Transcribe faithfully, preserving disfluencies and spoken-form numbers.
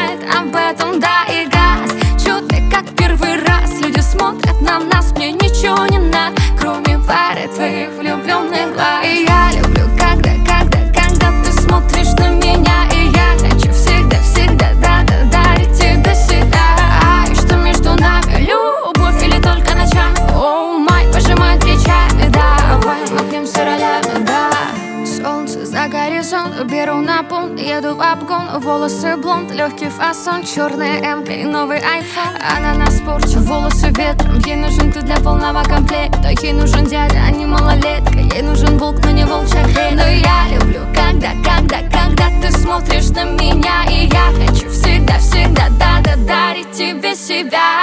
знает об этом, да, и газ. Чудо, как первый раз. Люди смотрят на нас, мне ничего не надо, кроме пары твоих влюбленных глаз. И я люблю, когда, когда, когда ты смотришь на меня. И я хочу всегда, всегда, да-да, дарить тебе себя. А и что между нами, любовь или только ночами? Оу май, пожимает плечами, давай напьемся ролями, да. Солнце за горизонт, беру на пункт, еду в обгон. Волосы блонд, легкий фасон, черные эмки и новый айфон. Она нас порчу, волосы ветром. Ей нужен ты для полного комплекта. Ей нужен дядя, а не малолетка. Ей нужен волк, но не волчья хрень. Но я люблю, когда, когда, когда ты смотришь на меня. И я хочу всегда, всегда, да-да, дарить тебе себя.